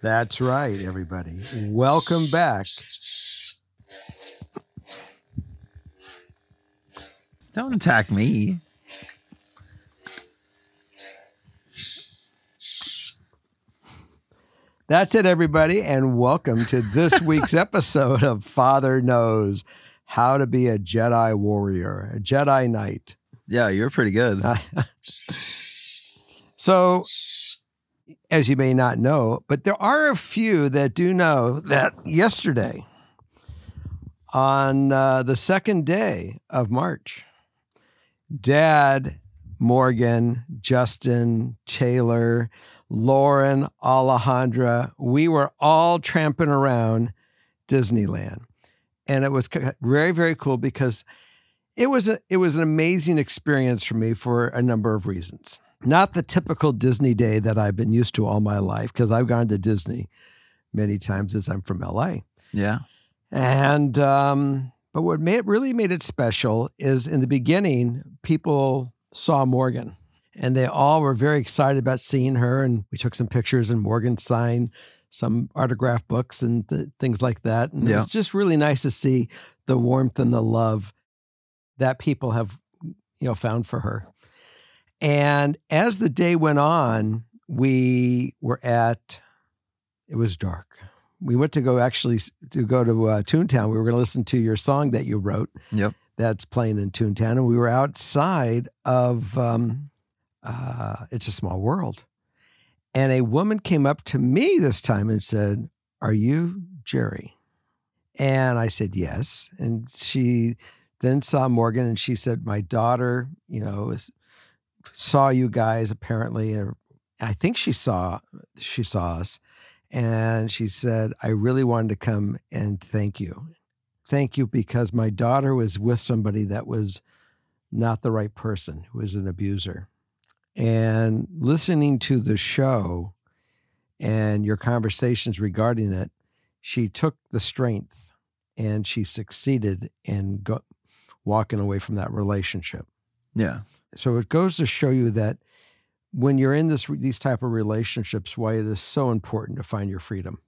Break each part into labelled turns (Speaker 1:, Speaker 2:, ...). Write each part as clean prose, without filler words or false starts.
Speaker 1: That's right, everybody. Welcome back.
Speaker 2: Don't attack me.
Speaker 1: That's it, everybody, and welcome to this week's episode of Father Knows How to Be a Jedi Warrior, a Jedi Knight.
Speaker 2: Yeah, you're pretty good.
Speaker 1: So, as you may not know, but there are a few that do know that yesterday, on the second day of March, Dad, Morgan, Justin, Taylor, Lauren, Alejandra, we were all tramping around Disneyland. And it was very, very cool because it was an amazing experience for me for a number of reasons. Not the typical Disney day that I've been used to all my life, because I've gone to Disney many times as I'm from LA.
Speaker 2: Yeah.
Speaker 1: And but what really made it special is in the beginning, people saw Morgan. And they all were very excited about seeing her. And we took some pictures and Morgan signed some autograph books and things like that. And It was just really nice to see the warmth and the love that people have, found for her. And as the day went on, it was dark. We went to go to Toontown. We were going to listen to your song that you wrote.
Speaker 2: Yep.
Speaker 1: That's playing in Toontown. And we were outside of... It's a Small World. And a woman came up to me this time and said, "Are you Jerry?" And I said, "Yes." And she then saw Morgan and she said, "My daughter, saw you guys apparently. Or I think she saw us. And she said, I really wanted to come and thank you. Thank you because my daughter was with somebody that was not the right person, who was an abuser. And listening to the show and your conversations regarding it, she took the strength and she succeeded in walking away from that relationship."
Speaker 2: Yeah.
Speaker 1: So it goes to show you that when you're in these type of relationships, why it is so important to find your freedom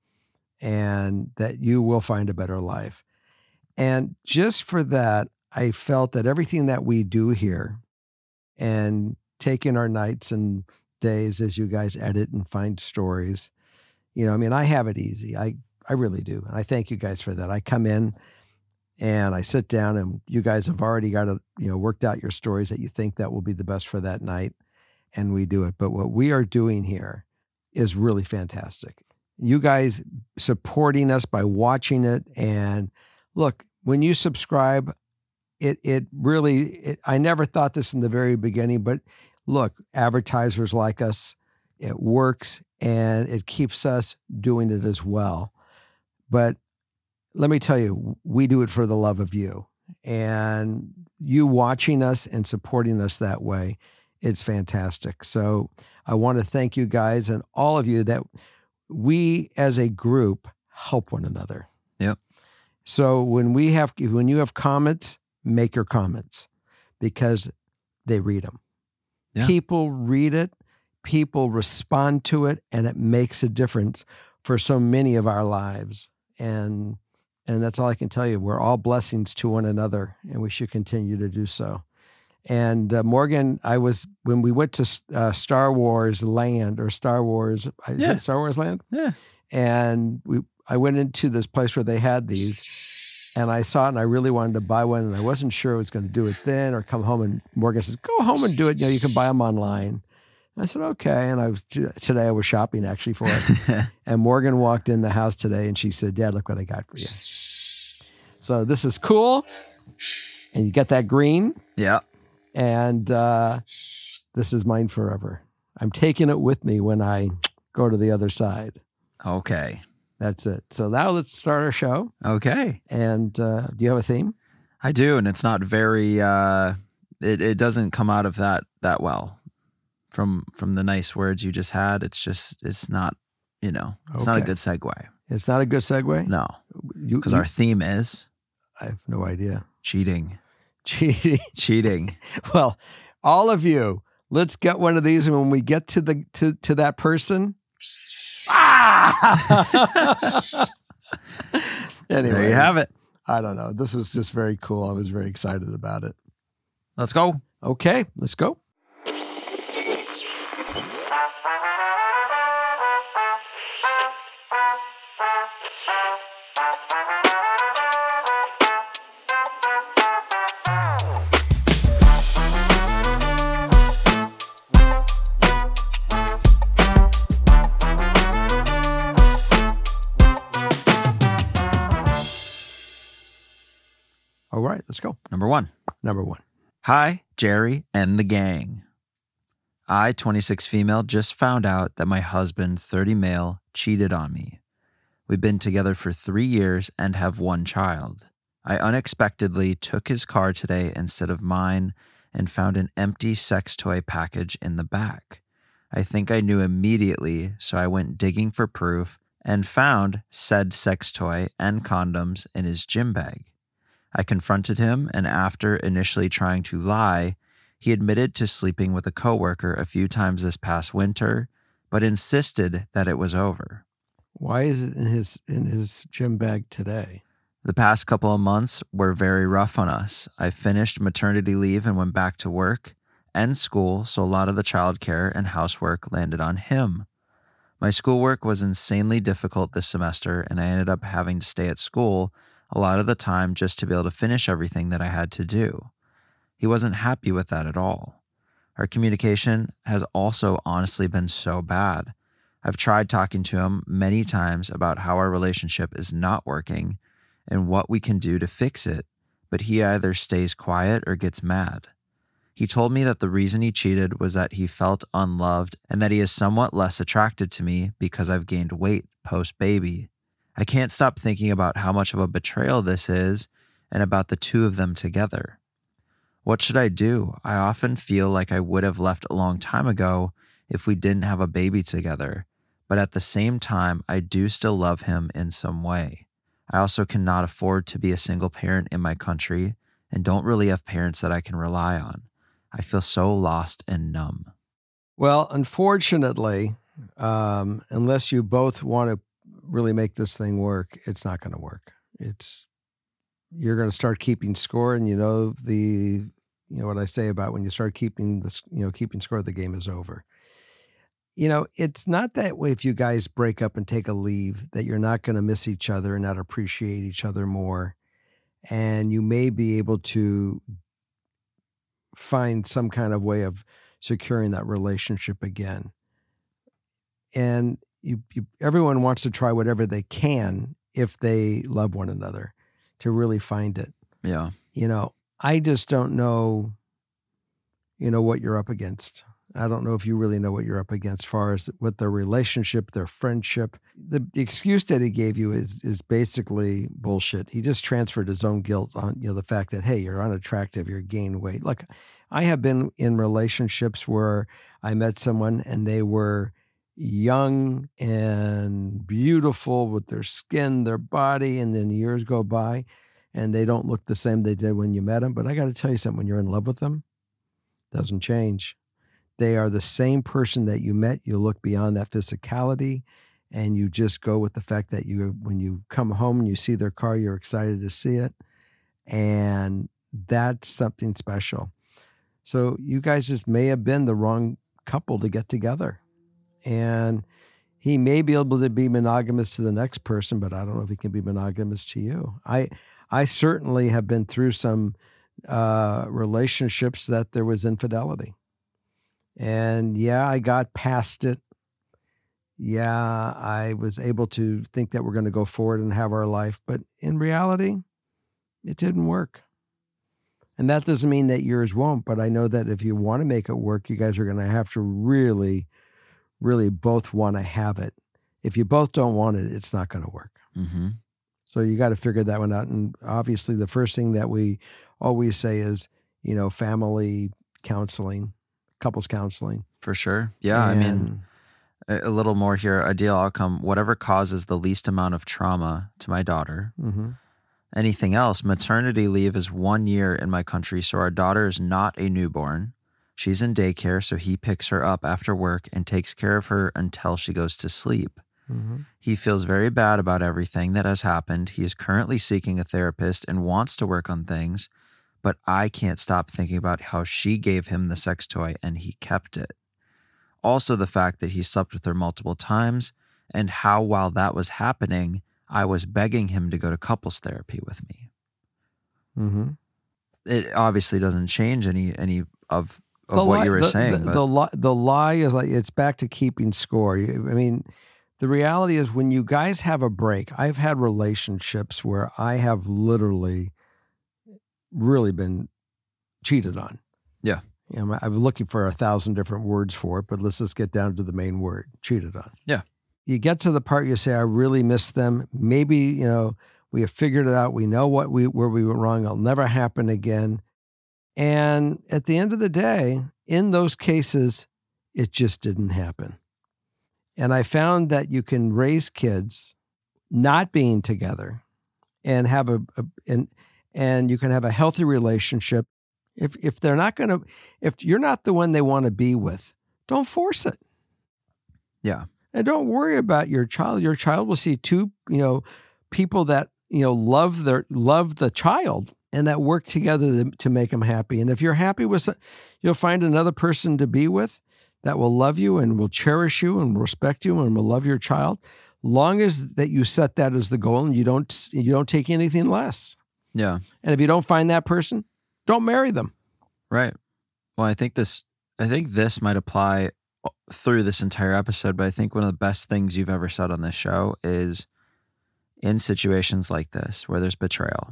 Speaker 1: and that you will find a better life. And just for that, I felt that everything that we do here and taking our nights and days as you guys edit and find stories, I have it easy. I really do. And I thank you guys for that. I come in and I sit down and you guys have already got worked out your stories that you think that will be the best for that night. And we do it. But what we are doing here is really fantastic. You guys supporting us by watching it. And look, when you subscribe, it really, I never thought this in the very beginning, but look, advertisers like us, it works and it keeps us doing it as well. But let me tell you, we do it for the love of you. And you watching us and supporting us that way, it's fantastic. So I want to thank you guys and all of you that we as a group help one another.
Speaker 2: Yep.
Speaker 1: So when you have comments, make your comments because they read them. Yeah. People read it, people respond to it, and it makes a difference for so many of our lives. And that's all I can tell you. We're all blessings to one another, and we should continue to do so. And Morgan, when we went to Star Wars Land or Star Wars Land, and I went into this place where they had these, and I saw it, and I really wanted to buy one, and I wasn't sure I was going to do it then or come home. And Morgan says, "Go home and do it. You can buy them online." And I said, "Okay." And today I was shopping actually for it, and Morgan walked in the house today, and she said, "Dad, look what I got for you." So this is cool, and you get that green.
Speaker 2: Yeah.
Speaker 1: And this is mine forever. I'm taking it with me when I go to the other side.
Speaker 2: Okay.
Speaker 1: That's it. So now let's start our show.
Speaker 2: Okay.
Speaker 1: And do you have a theme?
Speaker 2: I do, and it's not very. It doesn't come out of that well from the nice words you just had. It's not. It's not a good segue.
Speaker 1: It's not a good segue.
Speaker 2: No, because our theme is.
Speaker 1: I have no idea.
Speaker 2: Cheating.
Speaker 1: Well, all of you, let's get one of these, and when we get to that person, Anyway,
Speaker 2: There you have it.
Speaker 1: I don't know. This was just very cool. I was very excited about it.
Speaker 2: Let's go.
Speaker 1: Okay, let's go. All right, let's go.
Speaker 2: Number 1.
Speaker 1: Number 1.
Speaker 2: Hi, Jerry and the gang. I, 26 female, just found out that my husband, 30 male, cheated on me. We've been together for 3 years and have 1 child. I unexpectedly took his car today instead of mine and found an empty sex toy package in the back. I think I knew immediately, so I went digging for proof and found said sex toy and condoms in his gym bag. I confronted him, and after initially trying to lie, he admitted to sleeping with a coworker a few times this past winter, but insisted that it was over.
Speaker 1: Why is it in his gym bag today?
Speaker 2: The past couple of months were very rough on us. I finished maternity leave and went back to work and school, so a lot of the childcare and housework landed on him. My schoolwork was insanely difficult this semester, and I ended up having to stay at school a lot of the time just to be able to finish everything that I had to do. He wasn't happy with that at all. Our communication has also honestly been so bad. I've tried talking to him many times about how our relationship is not working and what we can do to fix it, but he either stays quiet or gets mad. He told me that the reason he cheated was that he felt unloved and that he is somewhat less attracted to me because I've gained weight post-baby. I can't stop thinking about how much of a betrayal this is and about the two of them together. What should I do? I often feel like I would have left a long time ago if we didn't have a baby together, but at the same time, I do still love him in some way. I also cannot afford to be a single parent in my country and don't really have parents that I can rely on. I feel so lost and numb.
Speaker 1: Well, unfortunately, unless you both want to really make this thing work, it's not going to work. You're going to start keeping score, and you know what I say about when you start keeping score, the game is over. It's not that way if you guys break up and take a leave that you're not going to miss each other and not appreciate each other more, and you may be able to find some kind of way of securing that relationship again. And everyone wants to try whatever they can if they love one another to really find it.
Speaker 2: Yeah.
Speaker 1: I just don't know, what you're up against. I don't know if you really know what you're up against as far as what their relationship, their friendship. The excuse that he gave you is basically bullshit. He just transferred his own guilt on, the fact that, hey, you're unattractive, you're gaining weight. Look, I have been in relationships where I met someone and they were young and beautiful with their skin, their body, and then years go by and they don't look the same they did when you met them. But I got to tell you something, when you're in love with them, it doesn't change. They are the same person that you met. You look beyond that physicality and you just go with the fact that when you come home and you see their car, you're excited to see it. And that's something special. So you guys just may have been the wrong couple to get together. And he may be able to be monogamous to the next person, but I don't know if he can be monogamous to you. I certainly have been through some relationships that there was infidelity. And yeah, I got past it. Yeah, I was able to think that we're going to go forward and have our life. But in reality, it didn't work. And that doesn't mean that yours won't. But I know that if you want to make it work, you guys are going to have to really, really both want to have it. If you both don't want it, it's not going to work.
Speaker 2: Mm-hmm.
Speaker 1: So you got to figure that one out. And obviously, the first thing that we always say is, family counseling. Couples counseling.
Speaker 2: For sure. Yeah. I mean, a little more here, ideal outcome, whatever causes the least amount of trauma to my daughter.
Speaker 1: Mm-hmm.
Speaker 2: Anything else, maternity leave is 1 year in my country, so our daughter is not a newborn. She's in daycare, so he picks her up after work and takes care of her until she goes to sleep. He feels very bad about everything that has happened. He is currently seeking a therapist and wants to work on things, but I can't stop thinking about how she gave him the sex toy and he kept it. Also, the fact that he slept with her multiple times, and how while that was happening, I was begging him to go to couples therapy with me. It obviously doesn't change any of what you were saying.
Speaker 1: The lie is like, it's back to keeping score. I mean, the reality is when you guys have a break, I've had relationships where I have literally really been cheated on.
Speaker 2: Yeah.
Speaker 1: You know, I'm looking for 1,000 different words for it, but let's just get down to the main word, cheated on.
Speaker 2: Yeah.
Speaker 1: You get to the part you say, I really miss them. Maybe, you know, we have figured it out. We know where we went wrong. It'll never happen again. And at the end of the day, in those cases, it just didn't happen. And I found that you can raise kids not being together and have and you can have a healthy relationship. If they're not going to, if you're not the one they want to be with, don't force it.
Speaker 2: Yeah.
Speaker 1: And don't worry about your child. Your child will see two, you know, people that, you know, love the child and that work together to make them happy. And if you're happy with, you'll find another person to be with that will love you and will cherish you and respect you and will love your child, long as that you set that as the goal and you don't take anything less.
Speaker 2: Yeah.
Speaker 1: And if you don't find that person, don't marry them.
Speaker 2: Right. Well, I think this might apply through this entire episode, but I think one of the best things you've ever said on this show is in situations like this where there's betrayal,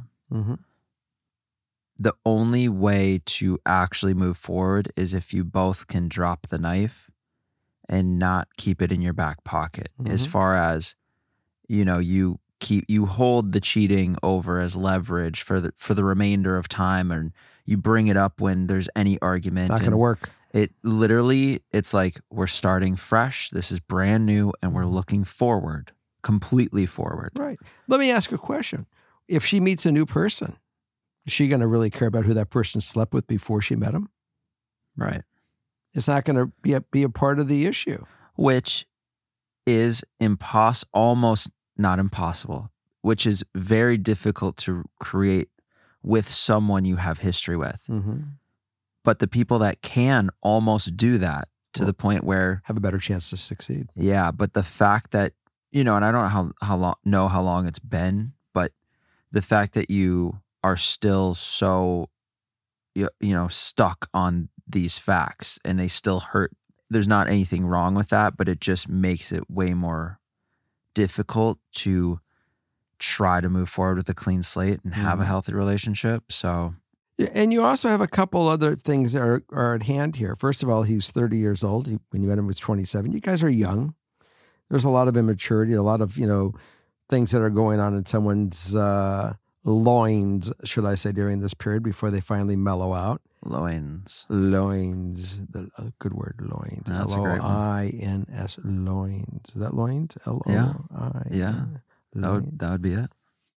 Speaker 2: the only way to actually move forward is if you both can drop the knife and not keep it in your back pocket. As far as, you know, you hold the cheating over as leverage for the remainder of time, and you bring it up when there's any argument.
Speaker 1: It's not going to work.
Speaker 2: It literally, it's like, we're starting fresh. This is brand new, and we're looking forward, completely forward.
Speaker 1: Right. Let me ask a question. If she meets a new person, is she going to really care about who that person slept with before she met him?
Speaker 2: Right.
Speaker 1: It's not going to be a part of the issue.
Speaker 2: Which is almost not impossible, which is very difficult to create with someone you have history with. But the people that can almost do that to the point where
Speaker 1: have a better chance to succeed.
Speaker 2: Yeah. But the fact that, you know, and I don't know how long it's been, but the fact that you are still so, you know, stuck on these facts and they still hurt. There's not anything wrong with that, but it just makes it way more difficult to try to move forward with a clean slate and have a healthy relationship. So,
Speaker 1: and you also have a couple other things that are at hand here. First of all, he's 30 years old. When you met him, he was 27. You guys are young. There's a lot of immaturity, a lot of, you know, things that are going on in someone's loins, should I say, during this period before they finally mellow out.
Speaker 2: Loins,
Speaker 1: good word, loins.
Speaker 2: That's a great one.
Speaker 1: L-O-I-N-S, loins. Is that loins? L-O-I-N.
Speaker 2: Yeah. That would be it.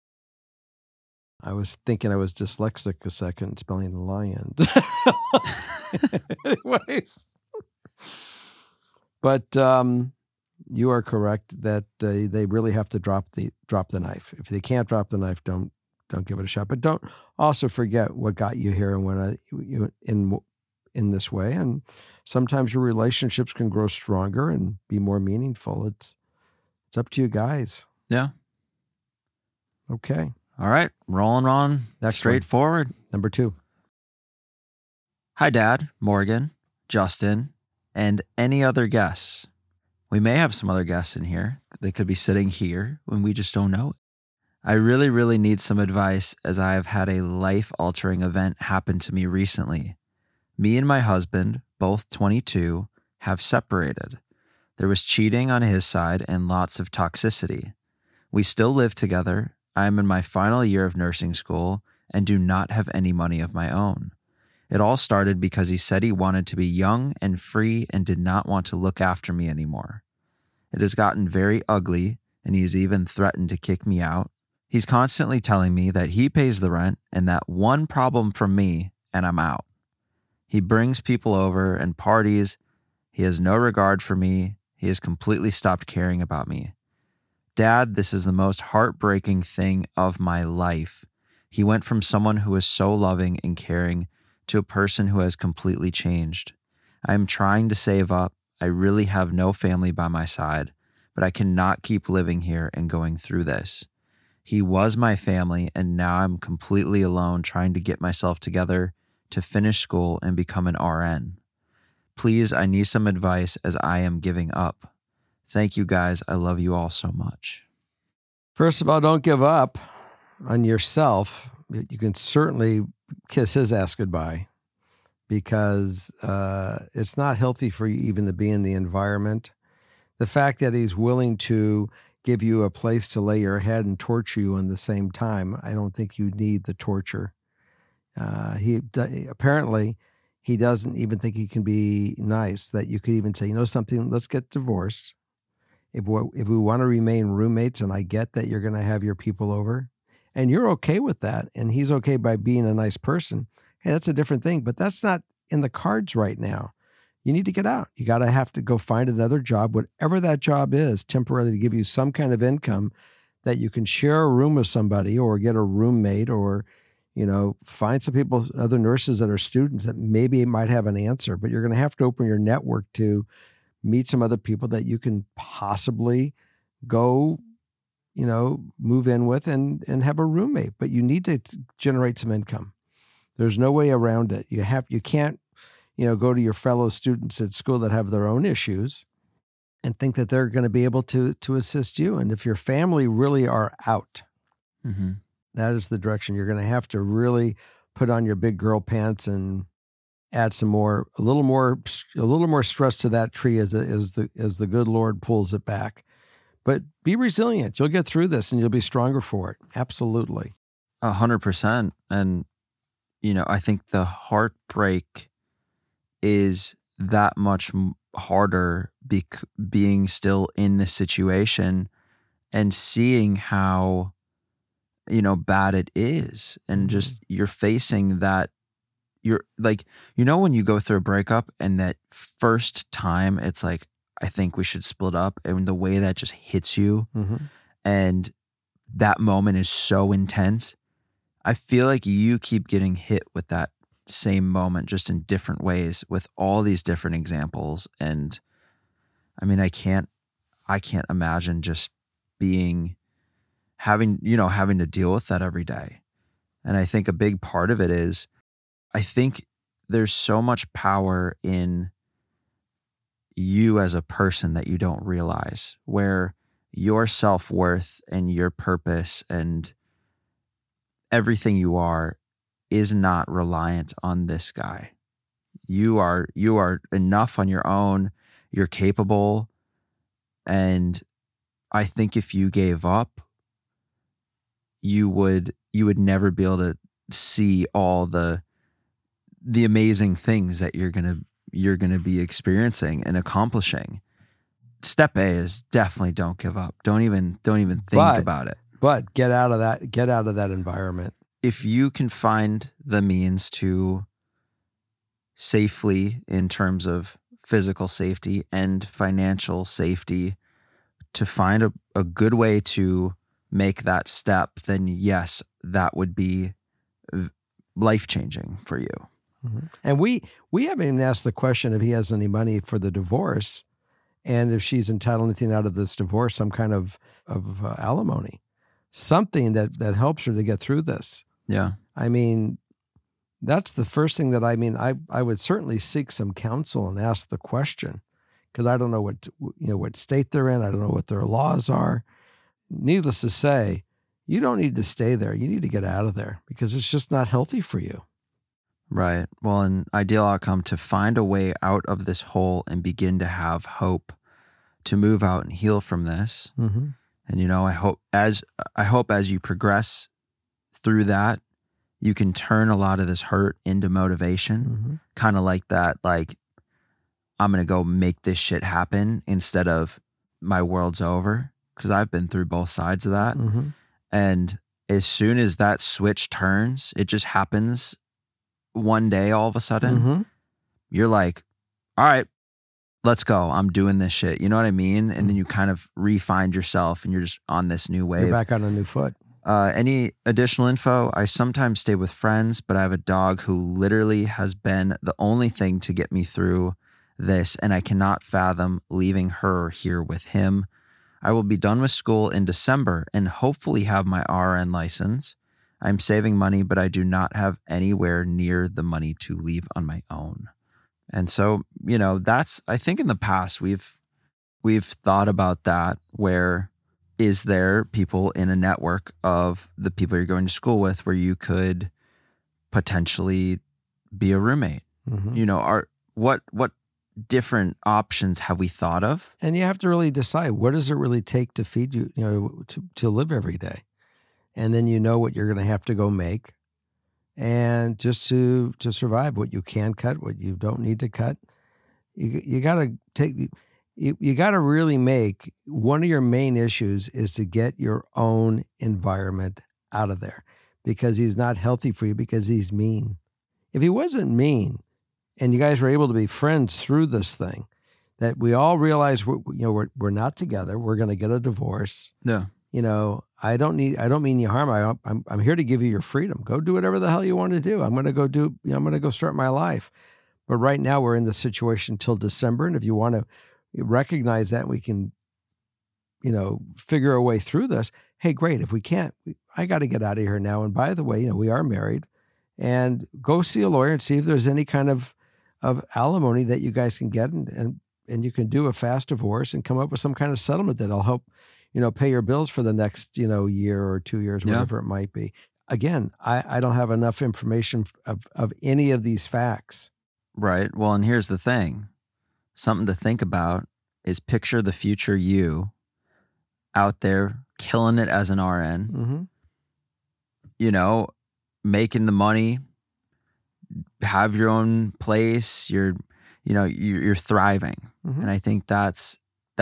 Speaker 1: I was thinking I was dyslexic a second, spelling lions. Anyways. But you are correct that they really have to drop the knife. If they can't drop the knife, don't give it a shot. But don't also forget what got you here and when in this way. And sometimes your relationships can grow stronger and be more meaningful. It's up to you guys.
Speaker 2: Yeah.
Speaker 1: Okay.
Speaker 2: All right. Rolling on.
Speaker 1: Next
Speaker 2: straightforward.
Speaker 1: Number 2.
Speaker 2: Hi, Dad, Morgan, Justin, and any other guests. We may have some other guests in here. They could be sitting here when we just don't know it. I really, really need some advice as I have had a life-altering event happen to me recently. Me and my husband, both 22, have separated. There was cheating on his side and lots of toxicity. We still live together. I am in my final year of nursing school and do not have any money of my own. It all started because he said he wanted to be young and free and did not want to look after me anymore. It has gotten very ugly, and he has even threatened to kick me out. He's constantly telling me that he pays the rent and that one problem from me and I'm out. He brings people over and parties. He has no regard for me. He has completely stopped caring about me. Dad, this is the most heartbreaking thing of my life. He went from someone who was so loving and caring to a person who has completely changed. I am trying to save up. I really have no family by my side, but I cannot keep living here and going through this. He was my family, and now I'm completely alone trying to get myself together to finish school and become an RN. Please, I need some advice as I am giving up. Thank you guys. I love you all so much.
Speaker 1: First of all, don't give up on yourself. You can certainly kiss his ass goodbye, because it's not healthy for you even to be in the environment. The fact that he's willing to give you a place to lay your head and torture you in the same time, I don't think you need the torture. Apparently, he doesn't even think he can be nice, that you could even say, you know something, let's get divorced. If we want to remain roommates, and I get that you're going to have your people over, and you're okay with that, and he's okay by being a nice person, hey, that's a different thing. But that's not in the cards right now. You need to get out. You got to have to go find another job, whatever that job is, temporarily, to give you some kind of income that you can share a room with somebody, or get a roommate, or, find some people, other nurses that are students that maybe might have an answer. But you're going to have to open your network to meet some other people that you can possibly go, move in with and have a roommate. But you need to generate some income. There's no way around it. You can't, go to your fellow students at school that have their own issues and think that they're going to be able to assist you. And if your family really are out, that is the direction. You're going to have to really put on your big girl pants and add a little more stress to that tree as the good Lord pulls it back. But be resilient. You'll get through this, and you'll be stronger for it. Absolutely.
Speaker 2: 100%. And, I think the heartbreak is that much harder being still in this situation and seeing how, bad it is. And just you're facing that. You're like, when you go through a breakup and that first time it's like, I think we should split up, and the way that just hits you and that moment is so intense. I feel like you keep getting hit with that same moment, just in different ways, with all these different examples. And I mean, I can't imagine just having to deal with that every day. And I think a big part of it is, I think there's so much power in you as a person that you don't realize, where your self-worth and your purpose and everything you are is not reliant on this guy. You are enough on your own. You're capable. And I think if you gave up, you would never be able to see all the amazing things that you're going to be experiencing and accomplishing. Step A is definitely don't give up. Don't even think about it.
Speaker 1: But get out of that environment.
Speaker 2: If you can find the means to safely, in terms of physical safety and financial safety, to find a good way to make that step, then yes, that would be life-changing for you.
Speaker 1: And we haven't even asked the question if he has any money for the divorce, and if she's entitled to anything out of this divorce, some kind of alimony, something that helps her to get through this.
Speaker 2: Yeah.
Speaker 1: I mean, that's the first thing that I would certainly seek some counsel and ask the question, because I don't know what state they're in. I don't know what their laws are. Needless to say, you don't need to stay there. You need to get out of there, because it's just not healthy for you.
Speaker 2: Right. Well, an ideal outcome to find a way out of this hole and begin to have hope to move out and heal from this. And, I hope as you progress through that, you can turn a lot of this hurt into motivation, kind of like that, like, I'm going to go make this shit happen instead of my world's over. Because I've been through both sides of that. And as soon as that switch turns, it just happens one day, all of a sudden, you're like, all right, let's go. I'm doing this shit. You know what I mean? And then you kind of re-find yourself and you're just on this new wave.
Speaker 1: You're back on a new foot.
Speaker 2: Any additional info? I sometimes stay with friends, but I have a dog who literally has been the only thing to get me through this, and I cannot fathom leaving her here with him. I will be done with school in December and hopefully have my RN license. I'm saving money, but I do not have anywhere near the money to leave on my own. And so, that's, I think in the past we've thought about that, where is there people in a network of the people you're going to school with where you could potentially be a roommate?
Speaker 1: Mm-hmm.
Speaker 2: What different options have we thought of?
Speaker 1: And you have to really decide, what does it really take to feed you, to live every day? And then what you're going to have to go make, and just to survive, what you can cut, what you don't need to cut. You got to take, you got to really make, one of your main issues is to get your own environment out of there, because he's not healthy for you, because he's mean. If he wasn't mean and you guys were able to be friends through this thing, that we all realize we're not together, we're going to get a divorce.
Speaker 2: Yeah.
Speaker 1: I don't mean you harm. I'm here to give you your freedom. Go do whatever the hell you want to do. I'm going to go start my life. But right now we're in the situation till December. And if you want to recognize that, we can, figure a way through this. Hey, great. If we can't, I got to get out of here now. And by the way, we are married, and go see a lawyer and see if there's any kind of alimony that you guys can get, and you can do a fast divorce and come up with some kind of settlement that'll help, pay your bills for the next, year or 2 years, whatever it might be. Again, I don't have enough information of any of these facts.
Speaker 2: Right. Well, and here's the thing. Something to think about is picture the future you out there killing it as an RN,
Speaker 1: Mm-hmm.
Speaker 2: Making the money, have your own place, you're thriving.
Speaker 1: Mm-hmm.
Speaker 2: And I think that's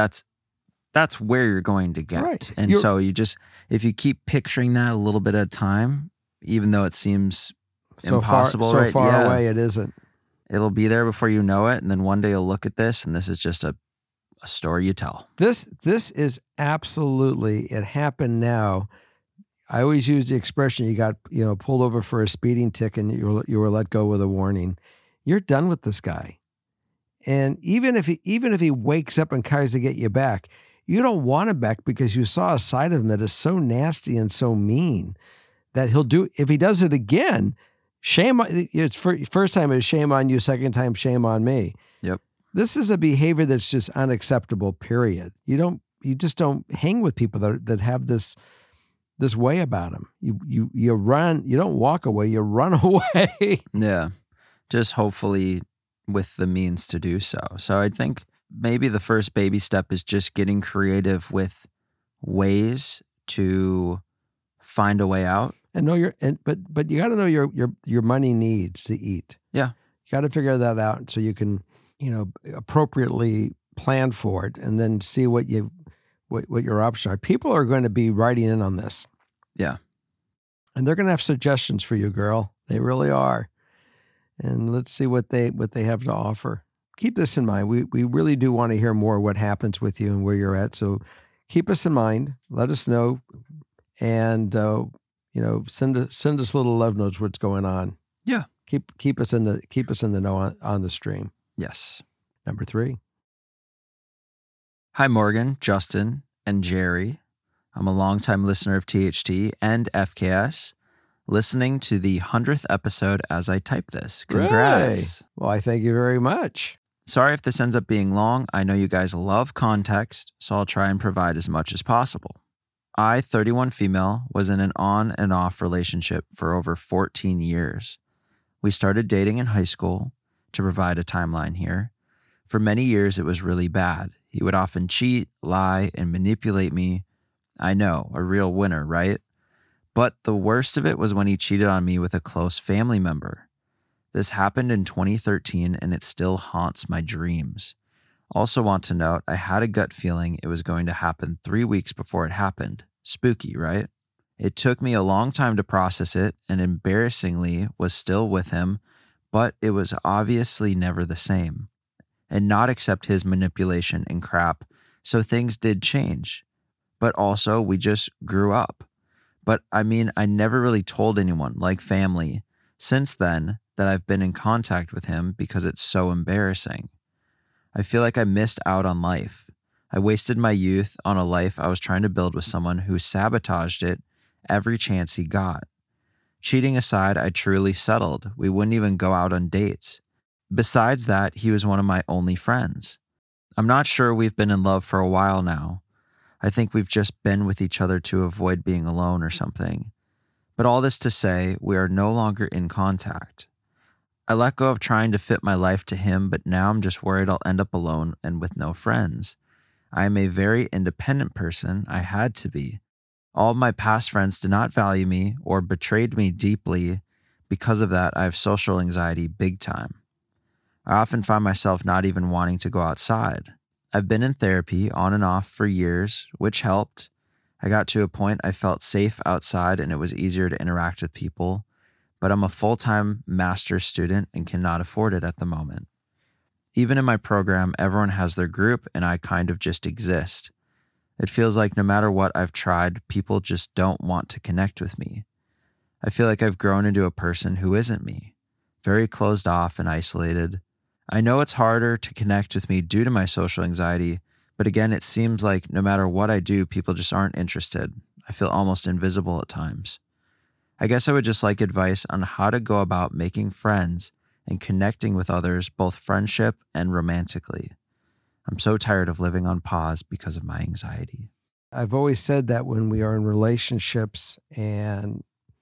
Speaker 2: where you're going to get.
Speaker 1: Right.
Speaker 2: And so if you keep picturing that a little bit at a time, even though it seems impossible,
Speaker 1: so far away, it isn't.
Speaker 2: It'll be there before you know it. And then one day you'll look at this and this is just a story you tell.
Speaker 1: This is absolutely, it happened now. I always use the expression, you got, pulled over for a speeding ticket and you were let go with a warning. You're done with this guy. And even if he wakes up and tries to get you back, you don't want him back, because you saw a side of him that is so nasty and so mean that if he does it again, shame on, it's first time is shame on you, second time shame on me.
Speaker 2: Yep. This
Speaker 1: is a behavior that's just unacceptable, period. You just don't hang with people that have this way about them. You run, you don't walk away, you run away.
Speaker 2: Yeah. Just hopefully with the means to do so. So I think maybe the first baby step is just getting creative with ways to find a way out.
Speaker 1: And but you got to know your money needs to eat.
Speaker 2: Yeah.
Speaker 1: You got to figure that out so you can, appropriately plan for it, and then see what your options are. People are going to be writing in on this.
Speaker 2: Yeah.
Speaker 1: And they're going to have suggestions for you, girl. They really are. And let's see what they have to offer. Keep this in mind. We really do want to hear more what happens with you and where you're at. So keep us in mind. Let us know. And, send us little love notes what's going on.
Speaker 2: Yeah.
Speaker 1: Keep us in the know on the stream.
Speaker 2: Yes.
Speaker 1: Number 3.
Speaker 2: Hi, Morgan, Justin, and Jerry. I'm a longtime listener of THT and FKS, listening to the 100th episode as I type this. Congrats.
Speaker 1: Great. Well, I thank you very much.
Speaker 2: Sorry if this ends up being long. I know you guys love context, so I'll try and provide as much as possible. I, 31 female, was in an on and off relationship for over 14 years. We started dating in high school. To provide a timeline here, for many years it was really bad. He would often cheat, lie, and manipulate me. I know, a real winner, right? But the worst of it was when he cheated on me with a close family member. This happened in 2013 and it still haunts my dreams. Also want to note, I had a gut feeling it was going to happen 3 weeks before it happened. Spooky, right? It took me a long time to process it, and embarrassingly was still with him, but it was obviously never the same. and not accept his manipulation and crap. So things did change. But also, we just grew up. But I mean, I never really told anyone, like family, since then that I've been in contact with him because it's so embarrassing. I feel like I missed out on life. I wasted my youth on a life I was trying to build with someone who sabotaged it every chance he got. Cheating aside, I truly settled. We wouldn't even go out on dates. Besides that, he was one of my only friends. I'm not sure we've been in love for a while now. I think we've just been with each other to avoid being alone or something. But all this to say, we are no longer in contact. I let go of trying to fit my life to him, but now I'm just worried I'll end up alone and with no friends. I am a very independent person. I had to be. All of my past friends did not value me or betrayed me deeply. Because of that, I have social anxiety big time. I often find myself not even wanting to go outside. I've been in therapy on and off for years, which helped. I got to a point I felt safe outside and it was easier to interact with people, but I'm a full-time master's student and cannot afford it at the moment. Even in my program, everyone has their group and I kind of just exist. It feels like no matter what I've tried, people just don't want to connect with me. I feel like I've grown into a person who isn't me, very closed off and isolated. I know it's harder to connect with me due to my social anxiety, but again, it seems like no matter what I do, people just aren't interested. I feel almost invisible at times. I guess I would just like advice on how to go about making friends and connecting with others, both friendship and romantically. I'm so tired of living on pause because of my anxiety.
Speaker 1: I've always said that when we are in relationships and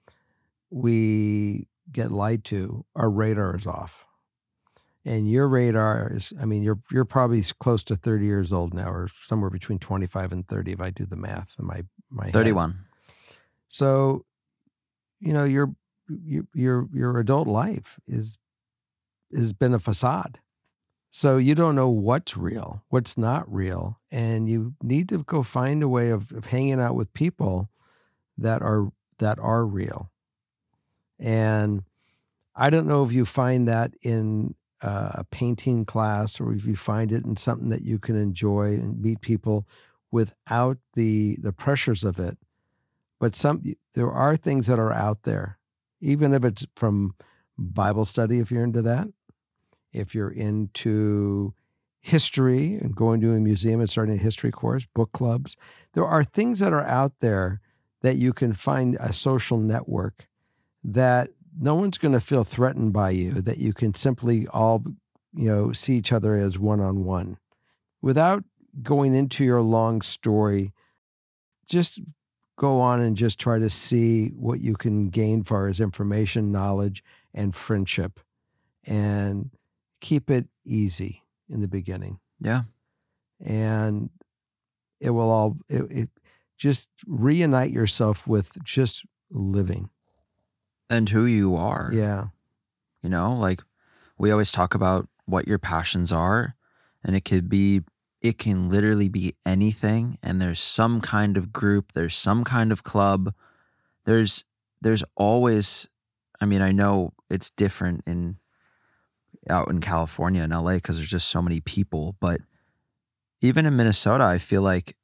Speaker 1: we get lied to, our radar is off. And your radar is, I mean, you're probably close to 30 years old now, or somewhere between 25 and 30 if I do the math in my head.
Speaker 2: 31.
Speaker 1: So, you know, your adult life has been a facade. So you don't know what's real, what's not real, and you need to go find a way of hanging out with people that are real. And I don't know if you find that in a painting class or if you find it in something that you can enjoy and meet people without the pressures of it. But there are things that are out there, even if it's from Bible study, if you're into that, if you're into history and going to a museum and starting a history course, book clubs. There are things that are out there that you can find a social network that no one's going to feel threatened by you, that you can simply all, see each other as one-on-one. Without going into your long story, just go on and just try to see what you can gain far as information, knowledge, and friendship. And keep it easy in the beginning.
Speaker 2: Yeah.
Speaker 1: And it will just reunite yourself with just living.
Speaker 2: And who you are.
Speaker 1: Yeah.
Speaker 2: Like we always talk about what your passions are, and it can literally be anything. And there's some kind of group, there's some kind of club. There's always, I know it's different out in California and LA because there's just so many people. But even in Minnesota, I feel like,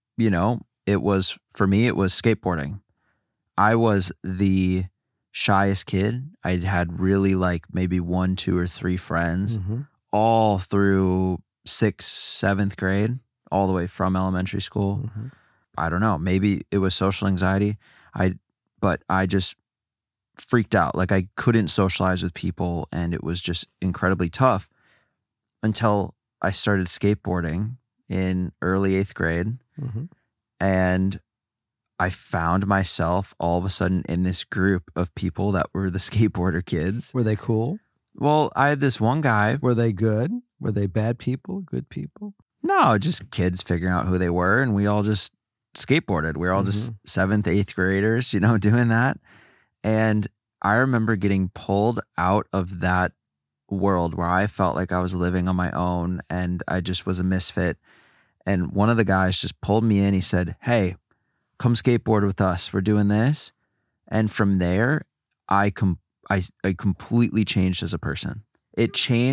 Speaker 2: for me, it was skateboarding. I was the shyest kid. I had really maybe 1, 2, or 3 friends all through 6th, 7th grade, all the way from elementary school. Mm-hmm. I don't know. Maybe it was social anxiety. But I just freaked out. I couldn't socialize with people, and it was just incredibly tough until I started skateboarding in early 8th grade. Mm-hmm. And I found myself all of a sudden in this group of people that were the skateboarder kids.
Speaker 1: Were they cool?
Speaker 2: Well, I had this one guy.
Speaker 1: Were they good? Were they bad people? Good people?
Speaker 2: No, just kids figuring out who they were, and we all just skateboarded. We were all just 7th, 8th graders, doing that. And I remember getting pulled out of that world where I felt like I was living on my own and I just was a misfit. And one of the guys just pulled me in. He said, "Hey, come skateboard with us. We're doing this." And from there, I completely changed as a person. It changed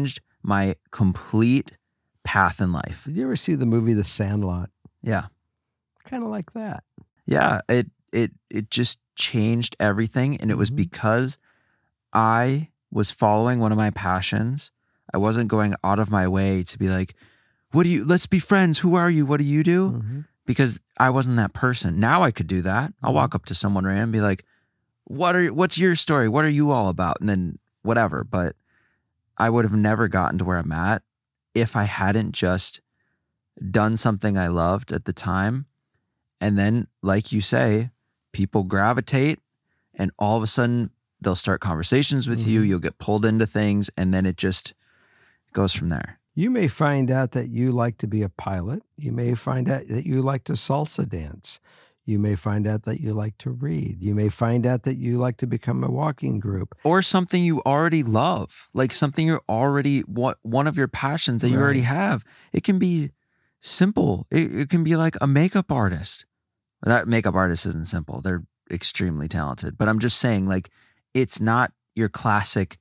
Speaker 2: my complete path in life.
Speaker 1: Did you ever see the movie The Sandlot?
Speaker 2: Yeah.
Speaker 1: Kind of like that.
Speaker 2: Yeah. It just changed everything. And it was because I was following one of my passions. I wasn't going out of my way to be like, let's be friends. Who are you? What do you do? Because I wasn't that person. Now I could do that. I'll walk up to someone random and be like, what's your story? What are you all about? And then whatever. But I would have never gotten to where I'm at if I hadn't just done something I loved at the time. And then, like you say, people gravitate and all of a sudden they'll start conversations with you. You'll get pulled into things and then it just goes from there.
Speaker 1: You may find out that you like to be a pilot. You may find out that you like to salsa dance. You may find out that you like to read. You may find out that you like to become a walking group.
Speaker 2: Or something you already love, like something you're already, one of your passions that you already have. It can be simple. It can be like a makeup artist. That makeup artist isn't simple. They're extremely talented. But I'm just saying, like, it's not your classic,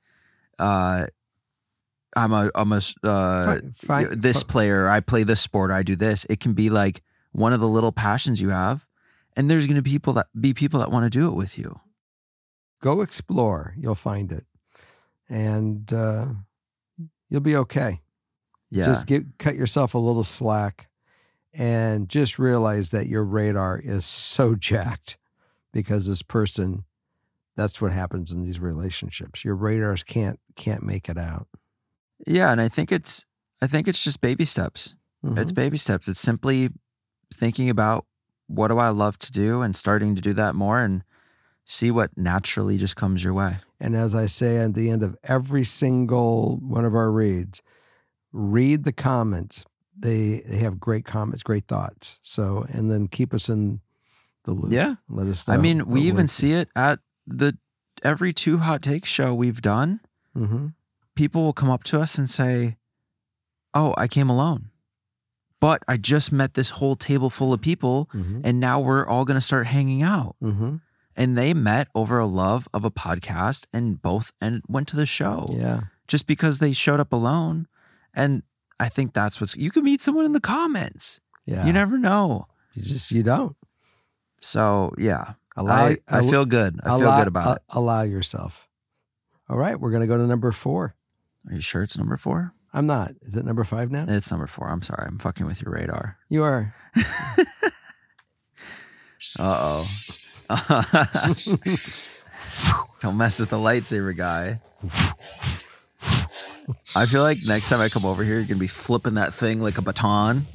Speaker 2: this player, I play this sport, I do this. It can be like one of the little passions you have, and there's going to be people that want to do it with you.
Speaker 1: Go explore. You'll find it. And you'll be okay.
Speaker 2: Yeah.
Speaker 1: Just cut yourself a little slack and just realize that your radar is so jacked because this person, that's what happens in these relationships. Your radars can't make it out.
Speaker 2: Yeah, and I think it's just baby steps. It's baby steps. It's simply thinking about what do I love to do and starting to do that more and see what naturally just comes your way.
Speaker 1: And as I say at the end of every single one of our reads, read the comments. They have great comments, great thoughts. So, and then keep us in the loop.
Speaker 2: Yeah.
Speaker 1: Let us know.
Speaker 2: I mean, we even see it at every 2 Hot Takes show we've done. People will come up to us and say, oh, I came alone, but I just met this whole table full of people and now we're all going to start hanging out. And they met over a love of a podcast and went to the show.
Speaker 1: Yeah.
Speaker 2: Just because they showed up alone. And I think that's you can meet someone in the comments.
Speaker 1: Yeah.
Speaker 2: You never know.
Speaker 1: You don't.
Speaker 2: So yeah, I feel good. I feel good about it.
Speaker 1: Allow yourself. All right. We're going to go to number 4.
Speaker 2: Are you sure it's number 4?
Speaker 1: I'm not. Is it number 5 now?
Speaker 2: It's number 4. I'm sorry. I'm fucking with your radar.
Speaker 1: You are.
Speaker 2: Uh-oh. Don't mess with the lightsaber guy. I feel like next time I come over here, you're going to be flipping that thing like a baton.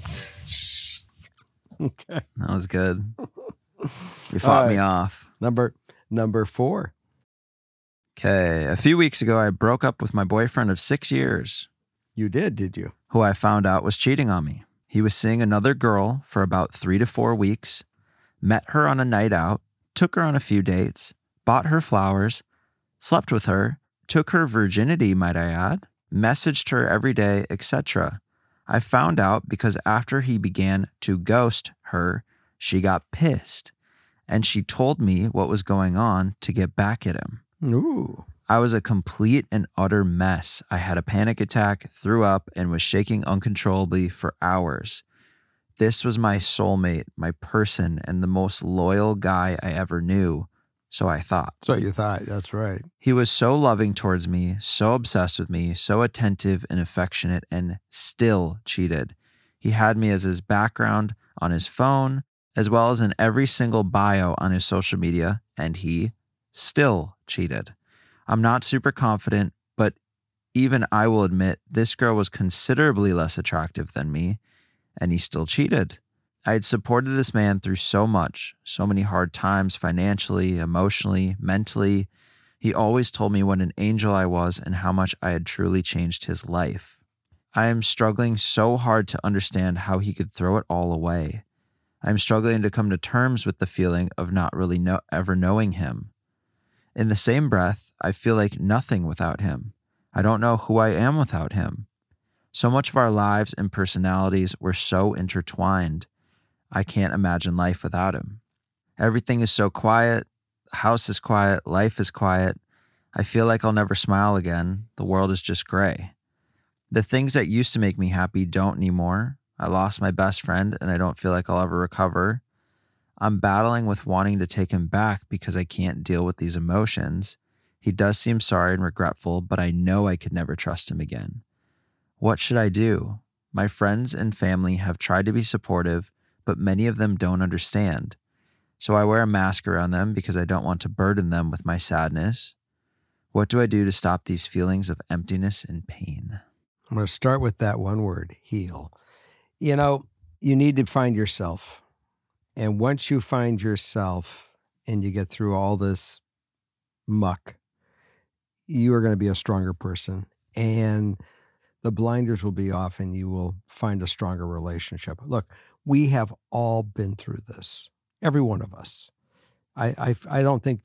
Speaker 1: Okay.
Speaker 2: That was good. You fought me off.
Speaker 1: Number 4.
Speaker 2: Okay. A few weeks ago, I broke up with my boyfriend of 6 years.
Speaker 1: You did you?
Speaker 2: Who I found out was cheating on me. He was seeing another girl for about 3 to 4 weeks, met her on a night out, took her on a few dates, bought her flowers, slept with her, took her virginity, might I add, messaged her every day, etc. I found out because after he began to ghost her, she got pissed, and she told me what was going on to get back at him.
Speaker 1: Ooh.
Speaker 2: I was a complete and utter mess. I had a panic attack, threw up, and was shaking uncontrollably for hours. This was my soulmate, my person, and the most loyal guy I ever knew. So I thought.
Speaker 1: So you thought, that's right.
Speaker 2: He was so loving towards me, so obsessed with me, so attentive and affectionate, and still cheated. He had me as his background on his phone, as well as in every single bio on his social media, and he still cheated. I'm not super confident, but even I will admit this girl was considerably less attractive than me, and he still cheated. I had supported this man through so much, so many hard times financially, emotionally, mentally. He always told me what an angel I was and how much I had truly changed his life. I am struggling so hard to understand how he could throw it all away. I am struggling to come to terms with the feeling of not really ever knowing him. In the same breath, I feel like nothing without him. I don't know who I am without him. So much of our lives and personalities were so intertwined. I can't imagine life without him. Everything is so quiet. The house is quiet. Life is quiet. I feel like I'll never smile again. The world is just gray. The things that used to make me happy don't anymore. I lost my best friend and I don't feel like I'll ever recover. I'm battling with wanting to take him back because I can't deal with these emotions. He does seem sorry and regretful, but I know I could never trust him again. What should I do? My friends and family have tried to be supportive, but many of them don't understand. So I wear a mask around them because I don't want to burden them with my sadness. What do I do to stop these feelings of emptiness and pain?
Speaker 1: I'm going to start with that one word, heal. You know, you need to find yourself. And once you find yourself and you get through all this muck, you are going to be a stronger person. And the blinders will be off and you will find a stronger relationship. Look, we have all been through this. Every one of us. I don't think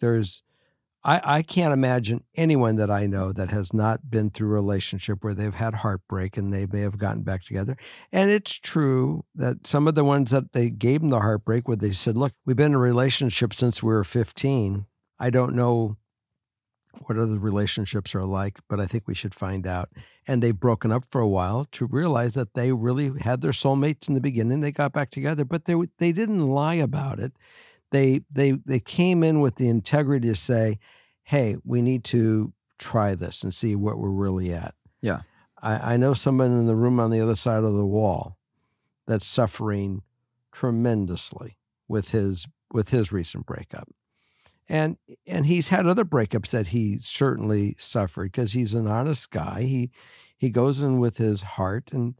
Speaker 1: I can't imagine anyone that I know that has not been through a relationship where they've had heartbreak and they may have gotten back together. And it's true that some of the ones that they gave them the heartbreak where they said, look, we've been in a relationship since we were 15. I don't know what other relationships are like, but I think we should find out. And they've broken up for a while to realize that they really had their soulmates in the beginning. They got back together, but they didn't lie about it. They came in with the integrity to say, hey, we need to try this and see what we're really at.
Speaker 2: Yeah.
Speaker 1: I know someone in the room on the other side of the wall that's suffering tremendously with his recent breakup. And he's had other breakups that he certainly suffered because he's an honest guy. He goes in with his heart, and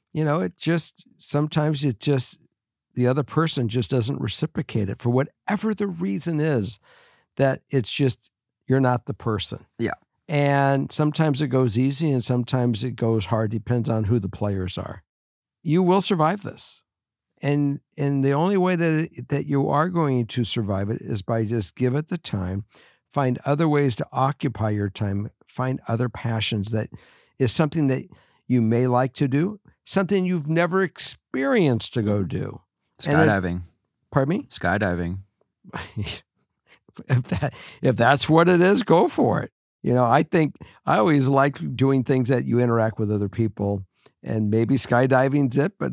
Speaker 1: sometimes the other person just doesn't reciprocate it for whatever the reason is, that it's just you're not the person.
Speaker 2: Yeah.
Speaker 1: And sometimes it goes easy and sometimes it goes hard, depends on who the players are. You will survive this. And the only way that you are going to survive it is by just give it the time, find other ways to occupy your time, find other passions that is something that you may like to do, something you've never experienced to go do.
Speaker 2: Skydiving.
Speaker 1: Pardon me?
Speaker 2: Skydiving.
Speaker 1: If that's what it is, go for it. I think I always like doing things that you interact with other people, and maybe skydiving's it, but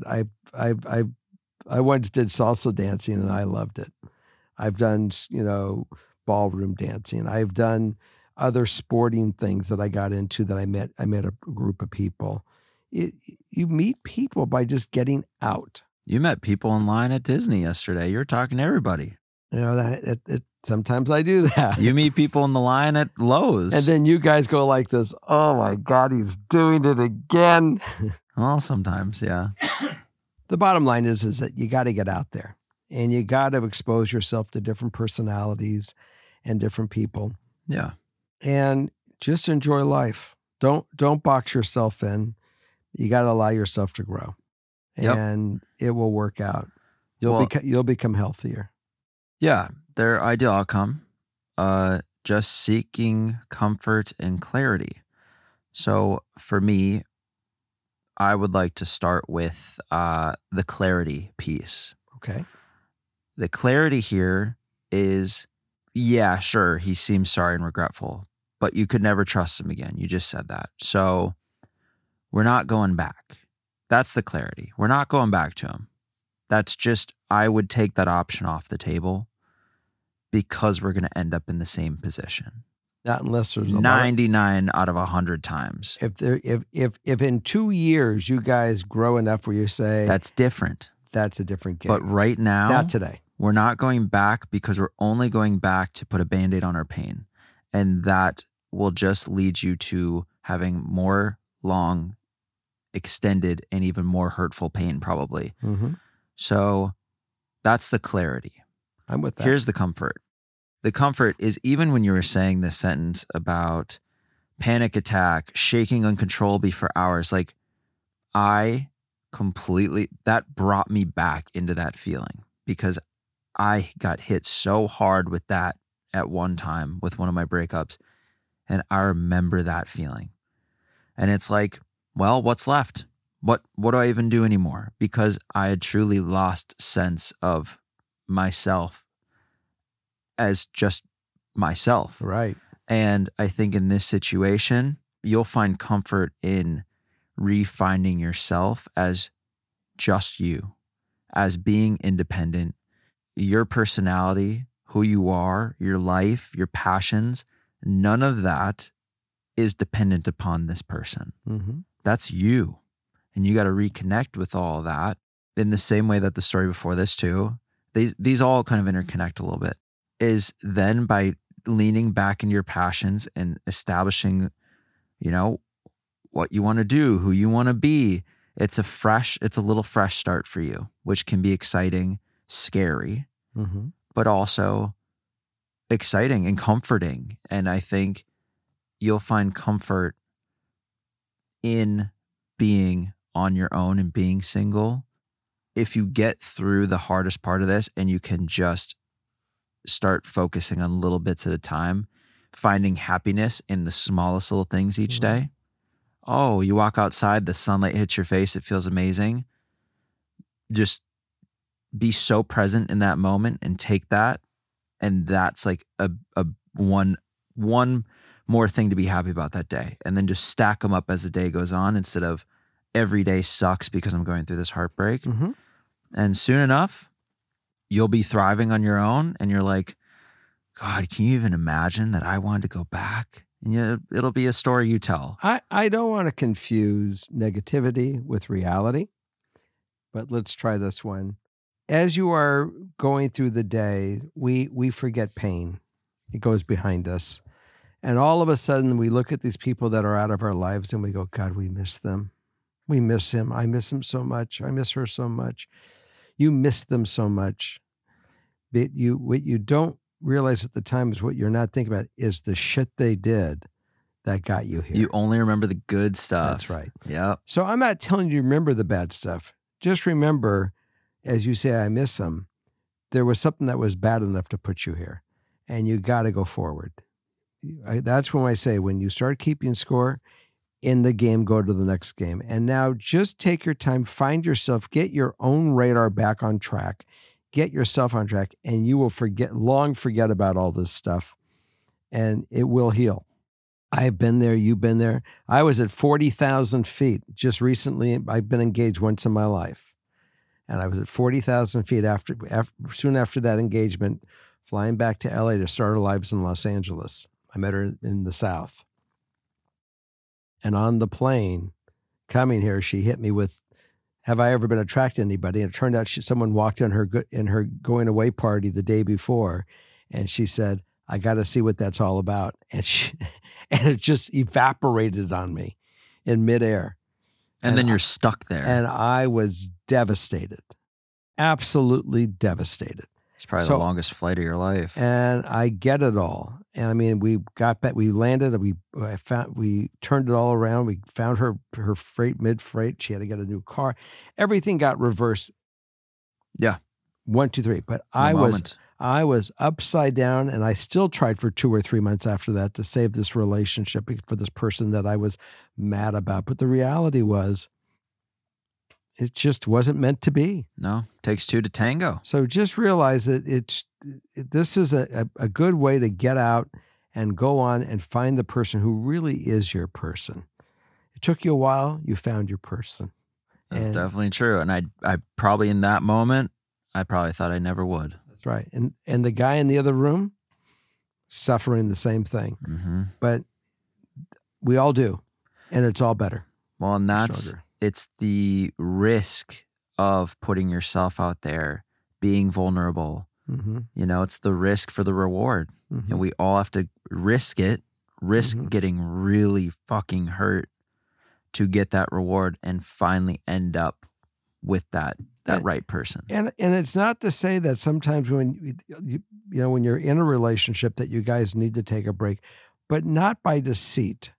Speaker 1: I once did salsa dancing and I loved it. I've done, ballroom dancing. I've done other sporting things that I got into that I met a group of people. You meet people by just getting out.
Speaker 2: You met people in line at Disney yesterday. You're talking to everybody.
Speaker 1: Sometimes I do that.
Speaker 2: You meet people in the line at Lowe's.
Speaker 1: And then you guys go like this, oh my God, he's doing it again.
Speaker 2: Well, sometimes, yeah.
Speaker 1: The bottom line is that you got to get out there and you got to expose yourself to different personalities and different people.
Speaker 2: Yeah.
Speaker 1: And just enjoy life. Don't box yourself in. You got to allow yourself to grow. And it will work out. You'll become healthier.
Speaker 2: Yeah. Their ideal outcome, just seeking comfort and clarity. So for me, I would like to start with the clarity piece.
Speaker 1: Okay.
Speaker 2: The clarity here is, yeah, sure, he seems sorry and regretful, but you could never trust him again. You just said that. So we're not going back. That's the clarity. We're not going back to him. That's just, I would take that option off the table because we're going to end up in the same position.
Speaker 1: Not unless there's
Speaker 2: 99 out of 100 times.
Speaker 1: If in 2 years you guys grow enough where you say
Speaker 2: that's different.
Speaker 1: That's a different game.
Speaker 2: But right now,
Speaker 1: not today.
Speaker 2: We're not going back because we're only going back to put a Band-Aid on our pain. And that will just lead you to having more long, extended, and even more hurtful pain probably.
Speaker 1: Mm-hmm.
Speaker 2: So that's the clarity.
Speaker 1: I'm with that.
Speaker 2: Here's the comfort. The comfort is, even when you were saying this sentence about panic attack, shaking uncontrollably for hours, like that brought me back into that feeling because I got hit so hard with that at one time with one of my breakups. And I remember that feeling. And it's like, well, what's left? What do I even do anymore? Because I had truly lost sense of myself as just myself.
Speaker 1: Right.
Speaker 2: And I think in this situation, you'll find comfort in refinding yourself as just you, as being independent, your personality, who you are, your life, your passions, none of that is dependent upon this person.
Speaker 1: Mm-hmm.
Speaker 2: That's you. And you got to reconnect with all of that in the same way that the story before this too, these all kind of interconnect a little bit, is then by leaning back into your passions and establishing, what you want to do, who you want to be. It's a little fresh start for you, which can be exciting, scary,
Speaker 1: Mm-hmm.
Speaker 2: but also exciting and comforting. And I think you'll find comfort in being on your own and being single if you get through the hardest part of this and you can just start focusing on little bits at a time, finding happiness in the smallest little things each day. Oh, you walk outside, the sunlight hits your face, it feels amazing. Just be so present in that moment and take that. And that's like a one more thing to be happy about that day. And then just stack them up as the day goes on instead of every day sucks because I'm going through this heartbreak.
Speaker 1: Mm-hmm.
Speaker 2: And soon enough, you'll be thriving on your own. And you're like, God, can you even imagine that I wanted to go back? And it'll be a story you tell.
Speaker 1: I don't want to confuse negativity with reality, but let's try this one. As you are going through the day, we forget pain. It goes behind us. And all of a sudden, we look at these people that are out of our lives and we go, God, we miss them. We miss him. I miss him so much. I miss her so much. You miss them so much. But what you don't realize at the time is what you're not thinking about is the shit they did that got you here.
Speaker 2: You only remember the good stuff.
Speaker 1: That's right.
Speaker 2: Yeah.
Speaker 1: So I'm not telling you to remember the bad stuff. Just remember, as you say, I miss them, there was something that was bad enough to put you here. And you got to go forward. That's when I say, when you start keeping score in the game, go to the next game. And now just take your time, find yourself, get your own radar back on track, get yourself on track, and you will long forget about all this stuff and it will heal. I've been there. You've been there. I was at 40,000 feet just recently. I've been engaged once in my life. And I was at 40,000 feet soon after that engagement, flying back to LA to start our lives in Los Angeles. I met her in the South. And on the plane coming here, she hit me with, have I ever been attracted to anybody? And it turned out someone walked in her going away party the day before. And she said, I got to see what that's all about. And it just evaporated on me in midair.
Speaker 2: And then you're stuck there.
Speaker 1: And I was devastated, absolutely devastated.
Speaker 2: It's probably the longest flight of your life.
Speaker 1: And I get it all. And I mean, we got back, we landed, we turned it all around. We found her freight, mid-freight. She had to get a new car. Everything got reversed.
Speaker 2: Yeah.
Speaker 1: 1, 2, 3. But I was upside down, and I still tried for 2 or 3 months after that to save this relationship for this person that I was mad about. But the reality was, it just wasn't meant to be.
Speaker 2: No, takes two to tango.
Speaker 1: So just realize that this is a good way to get out and go on and find the person who really is your person. It took you a while. You found your person.
Speaker 2: That's definitely true. And I probably in that moment, I probably thought I never would.
Speaker 1: That's right. And the guy in the other room, suffering the same thing.
Speaker 2: Mm-hmm.
Speaker 1: But we all do. And it's all better.
Speaker 2: Well, and it's the risk of putting yourself out there, being vulnerable.
Speaker 1: Mm-hmm.
Speaker 2: It's the risk for the reward.
Speaker 1: Mm-hmm.
Speaker 2: And we all have to risk
Speaker 1: Mm-hmm.
Speaker 2: getting really fucking hurt to get that reward and finally end up with that right person.
Speaker 1: And it's not to say that sometimes when when you're in a relationship that you guys need to take a break, but not by deceit.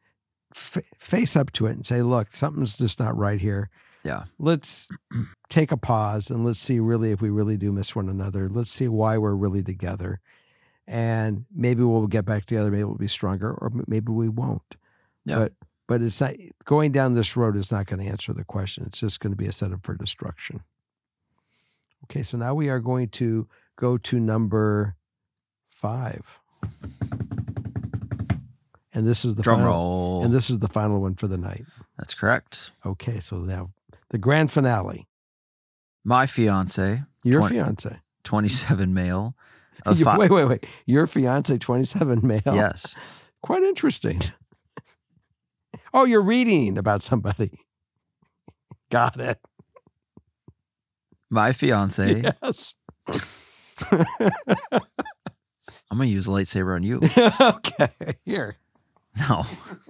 Speaker 1: Face up to it and say, look, something's just not right here.
Speaker 2: Yeah.
Speaker 1: Let's take a pause and let's see really if we really do miss one another. Let's see why we're really together. And maybe we'll get back together. Maybe we'll be stronger, or maybe we won't.
Speaker 2: Yeah.
Speaker 1: But it's not, going down this road is not going to answer the question. It's just going to be a setup for destruction. Okay, so now we are going to go to number 5. And this is the
Speaker 2: Drum
Speaker 1: final,
Speaker 2: roll.
Speaker 1: and this is the final one for the night.
Speaker 2: That's correct.
Speaker 1: Okay, so now the grand finale.
Speaker 2: My fiance,
Speaker 1: Your fiance.
Speaker 2: 27 male.
Speaker 1: Wait. Your fiance, 27 male.
Speaker 2: Yes.
Speaker 1: Quite interesting. Oh, you're reading about somebody. Got it.
Speaker 2: My fiance.
Speaker 1: Yes.
Speaker 2: I'm going to use a lightsaber on you.
Speaker 1: Okay, here.
Speaker 2: No.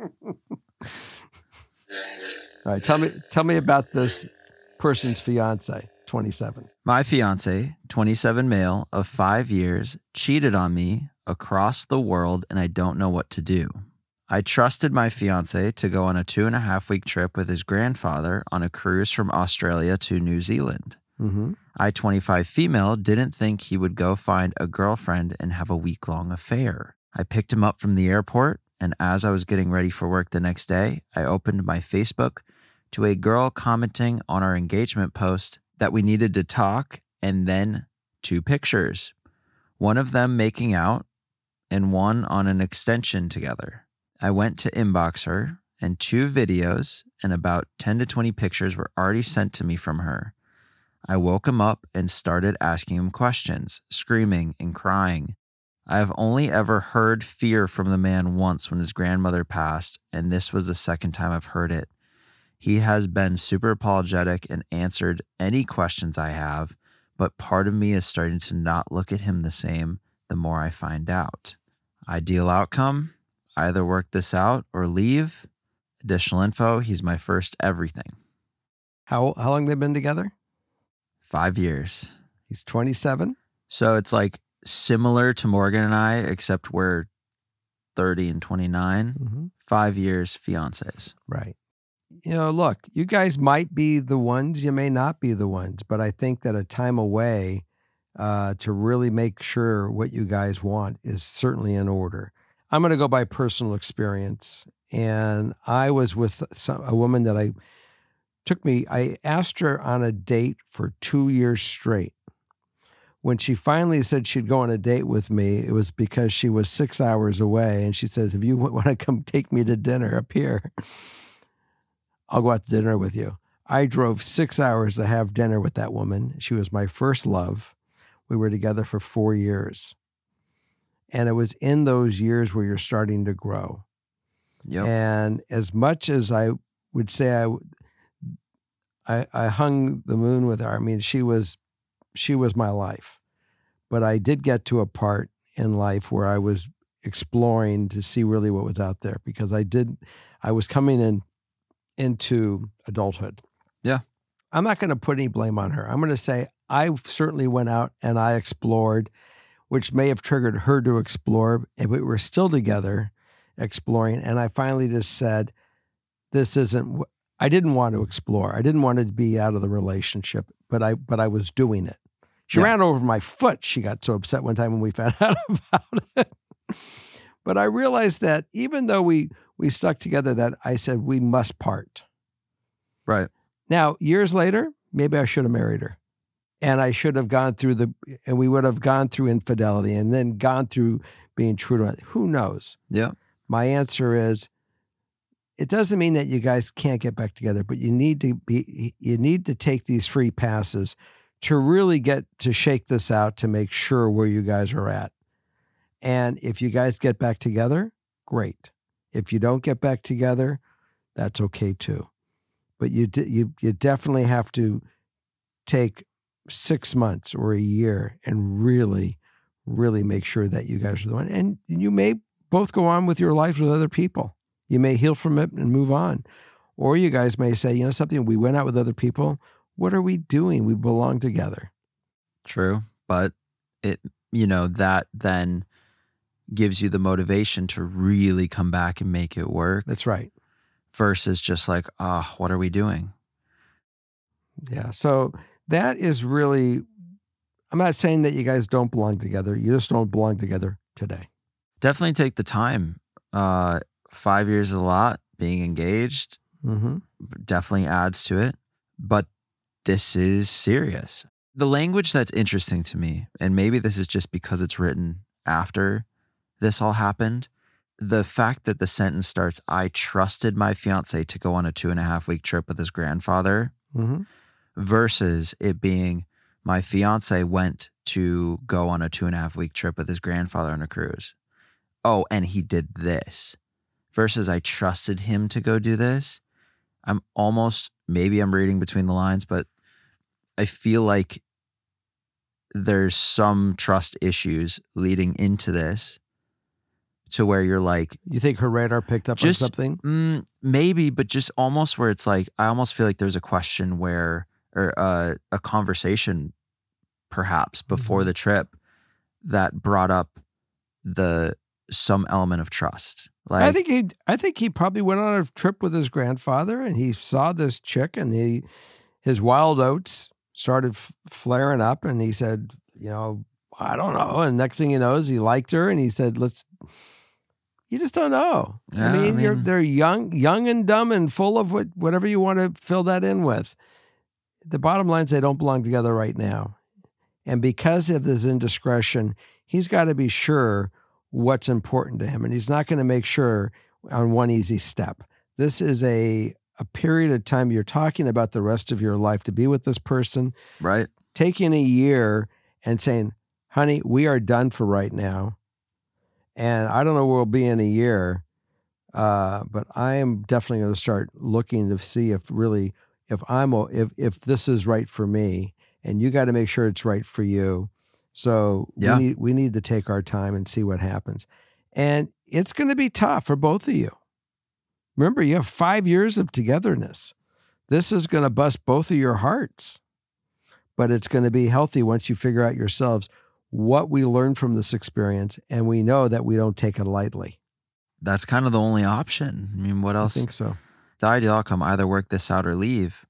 Speaker 1: All right, tell me about this person's fiance, 27.
Speaker 2: My fiance, 27 male of 5 years, cheated on me across the world, and I don't know what to do. I trusted my fiance to go on a 2.5-week trip with his grandfather on a cruise from Australia to New Zealand.
Speaker 1: Mm-hmm.
Speaker 2: I, 25 female, didn't think he would go find a girlfriend and have a week-long affair. I picked him up from the airport, and as I was getting ready for work the next day, I opened my Facebook to a girl commenting on our engagement post that we needed to talk, and then 2 pictures, one of them making out and one on an extension together. I went to inbox her, and 2 videos and about 10 to 20 pictures were already sent to me from her. I woke him up and started asking him questions, screaming and crying. I have only ever heard fear from the man once when his grandmother passed, and this was the second time I've heard it. He has been super apologetic and answered any questions I have, but part of me is starting to not look at him the same the more I find out. Ideal outcome? Either work this out or leave. Additional info, he's my first everything.
Speaker 1: How long they been together?
Speaker 2: 5 years.
Speaker 1: He's 27.
Speaker 2: So it's like similar to Morgan and I, except we're 30 and 29.
Speaker 1: Mm-hmm.
Speaker 2: 5 years fiancés.
Speaker 1: Right. You know, look, you guys might be the ones, you may not be the ones, but I think that a time away to really make sure what you guys want is certainly in order. I'm going to go by personal experience. And I was with a woman that I asked her on a date for 2 years straight. When she finally said she'd go on a date with me, it was because she was 6 hours away. And she said, if you want to come take me to dinner up here, I'll go out to dinner with you. I drove 6 hours to have dinner with that woman. She was my first love. We were together for 4 years. And it was in those years where you're starting to grow.
Speaker 2: Yep.
Speaker 1: And as much as I would say I hung the moon with her, I mean, she was my life. But I did get to a part in life where I was exploring to see really what was out there, because I was coming into adulthood.
Speaker 2: Yeah.
Speaker 1: I'm not going to put any blame on her. I'm going to say I certainly went out and I explored, which may have triggered her to explore, and we were still together exploring. And I finally just said, I didn't want to explore. I didn't want to be out of the relationship, but I was doing it. She ran over my foot. She got so upset one time when we found out about it. But I realized that even though we stuck together, that I said, we must part.
Speaker 2: Right.
Speaker 1: Now, years later, maybe I should have married her. And I should have and we would have gone through infidelity and then gone through being true to it. Who knows?
Speaker 2: Yeah.
Speaker 1: My answer is, it doesn't mean that you guys can't get back together, but you need to take these free passes to really get to shake this out, to make sure where you guys are at. And if you guys get back together, great. If you don't get back together, that's okay too. But you definitely have to take 6 months or a year and really, really make sure that you guys are the one. And you may both go on with your lives with other people. You may heal from it and move on. Or you guys may say, you know something, we went out with other people. What are we doing? We belong together.
Speaker 2: True. But that then gives you the motivation to really come back and make it work.
Speaker 1: That's right.
Speaker 2: Versus just like, what are we doing?
Speaker 1: Yeah. So that is really, I'm not saying that you guys don't belong together. You just don't belong together today.
Speaker 2: Definitely take the time. 5 years is a lot. Being engaged definitely adds to it. But this is serious. The language that's interesting to me, and maybe this is just because it's written after this all happened, the fact that the sentence starts, I trusted my fiance to go on a 2.5-week trip with his grandfather,
Speaker 1: Mm-hmm.
Speaker 2: versus it being my fiance went to go on a 2.5-week trip with his grandfather on a cruise. Oh, and he did this, versus I trusted him to go do this. I'm almost, maybe I'm reading between the lines, but I feel like there's some trust issues leading into this, to where you're like,
Speaker 1: You think her radar picked up on something?
Speaker 2: Maybe, but just almost where it's like, I almost feel like there's a question where, or a conversation perhaps before the trip that brought up some element of trust. Like,
Speaker 1: I think he probably went on a trip with his grandfather, and he saw this chick, and his wild oats started flaring up, and he said, I don't know. And next thing he knows, he liked her, and he said, you just don't know.
Speaker 2: Yeah,
Speaker 1: I mean, they're young and dumb and full of whatever you want to fill that in with. The bottom line is they don't belong together right now. And because of this indiscretion, he's got to be sure what's important to him. And he's not going to make sure on one easy step. This is a period of time. You're talking about the rest of your life to be with this person.
Speaker 2: right?
Speaker 1: Taking a year and saying, honey, we are done for right now. And I don't know where we'll be in a year, but I am definitely going to start looking to see if this is right for me, and you got to make sure it's right for you. So we need to take our time and see what happens. And it's going to be tough for both of you. Remember, you have 5 years of togetherness. This is going to bust both of your hearts, but it's going to be healthy once you figure out yourselves what we learned from this experience, and we know that we don't take it lightly.
Speaker 2: That's kind of the only option. I mean, what else?
Speaker 1: I think so.
Speaker 2: The ideal outcome, either work this out or leave.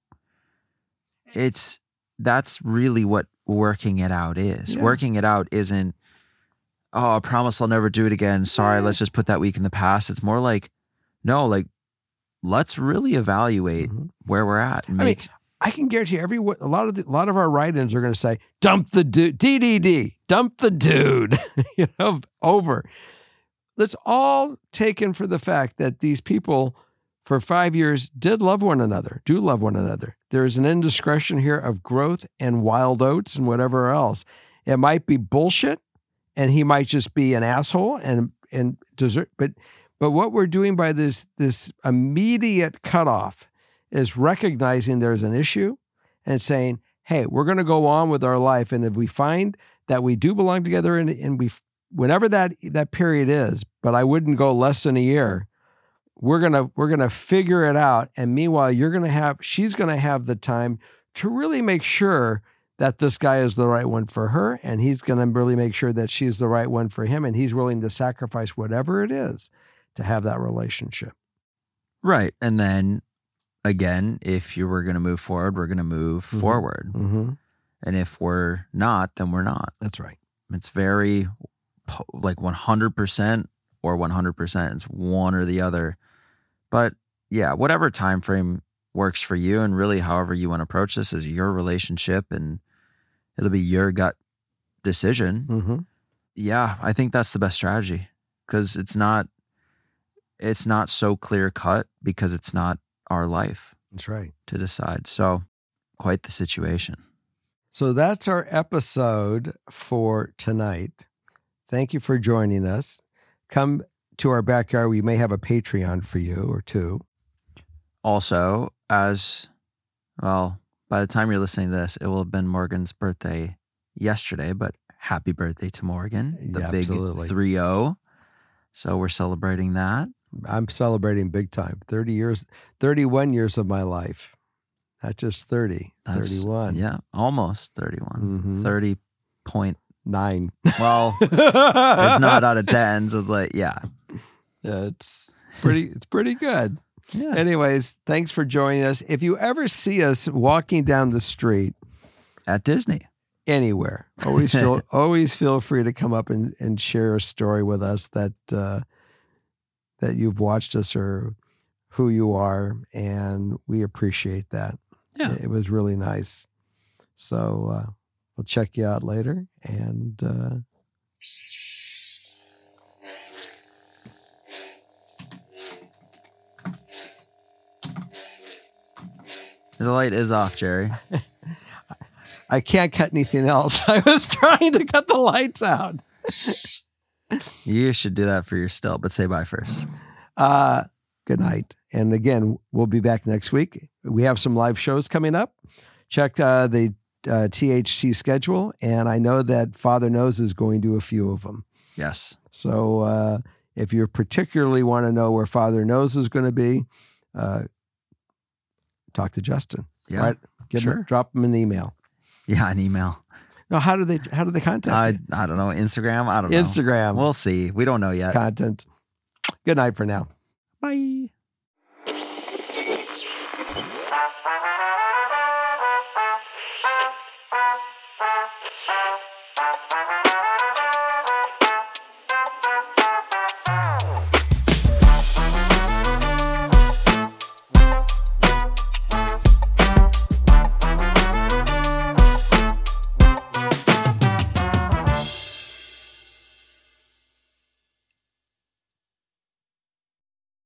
Speaker 2: That's really what working it out is.
Speaker 1: Yeah.
Speaker 2: Working it out isn't, oh, I promise I'll never do it again. Sorry, let's just put that week in the past. It's more like, no, like, let's really evaluate where we're at. And
Speaker 1: I can guarantee a lot of our write-ins are going to say, dump the dude, DDD, dump the dude, over. That's all taken for the fact that these people for 5 years do love one another. There is an indiscretion here of growth and wild oats and whatever else. It might be bullshit, and he might just be an asshole and desert. But what we're doing by this immediate cutoff is recognizing there's an issue and saying, hey, we're going to go on with our life. And if we find that we do belong together and whenever that period is, but I wouldn't go less than a year, we're going to figure it out. And meanwhile, she's going to have the time to really make sure that this guy is the right one for her. And he's going to really make sure that she's the right one for him. And he's willing to sacrifice whatever it is to have that relationship.
Speaker 2: right. And then again, if you were going to move forward, we're going to move forward.
Speaker 1: Mm-hmm.
Speaker 2: And if we're not, then we're not.
Speaker 1: That's right.
Speaker 2: It's very like 100% or 100%. It's one or the other. But yeah, whatever time frame works for you, and really however you want to approach this is your relationship, and it'll be your gut decision.
Speaker 1: Mm-hmm.
Speaker 2: Yeah, I think that's the best strategy, because it's not so clear cut, because it's not our life
Speaker 1: That's right.
Speaker 2: to decide. So quite the situation.
Speaker 1: So that's our episode for tonight. Thank you for joining us. Come to our backyard. We may have a Patreon for you or two.
Speaker 2: Also, as well, by the time you're listening to this, it will have been Morgan's birthday yesterday, but happy birthday to Morgan, the big
Speaker 1: absolutely.
Speaker 2: 3-0. So we're celebrating that.
Speaker 1: I'm celebrating big time. 31 years of my life. Not just 30, 31.
Speaker 2: Yeah, almost 31.
Speaker 1: Mhm.
Speaker 2: 30.9.
Speaker 1: 9.
Speaker 2: Well, it's not out of 10, so it's like, yeah.
Speaker 1: Yeah, it's pretty good.
Speaker 2: Yeah.
Speaker 1: Anyways, thanks for joining us. If you ever see us walking down the street
Speaker 2: At Disney.
Speaker 1: anywhere, always feel free to come up and share a story with us that you've watched us or who you are, and we appreciate that.
Speaker 2: Yeah.
Speaker 1: It was really nice. So we'll check you out later, and
Speaker 2: The light is off, Jerry.
Speaker 1: I can't cut anything else. I was trying to cut the lights out.
Speaker 2: You should do that for your still, but say bye first.
Speaker 1: Good night. And again, we'll be back next week. We have some live shows coming up. Check the THT schedule. And I know that Father Knows is going to a few of them.
Speaker 2: Yes.
Speaker 1: So if you particularly want to know where Father Knows is going to be, talk to Justin.
Speaker 2: Yeah.
Speaker 1: Right? Drop him an email.
Speaker 2: Yeah, an email.
Speaker 1: No, how do they contact you?
Speaker 2: I don't know. Instagram? I don't know.
Speaker 1: Instagram.
Speaker 2: We'll see. We don't know yet.
Speaker 1: Content. Good night for now.
Speaker 2: Bye.